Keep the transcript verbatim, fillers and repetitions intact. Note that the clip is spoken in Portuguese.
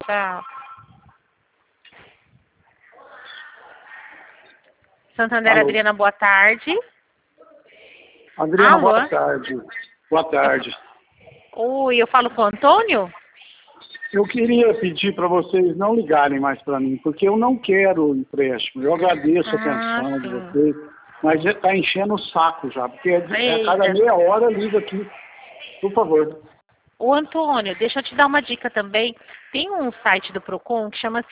Tchau. Santander, Alô. Adriana, boa tarde. Adriana, Alô? boa tarde. Boa tarde. Oi, eu falo com o Antônio? Eu queria pedir para vocês não ligarem mais para mim, porque eu não quero empréstimo. Eu agradeço a Ah, atenção de sim. vocês, mas está enchendo o saco já, porque é, é Eita. cada meia hora liga aqui. Por favor. Ô, Antônio, deixa eu te dar uma dica também. Tem um site do Procon que chama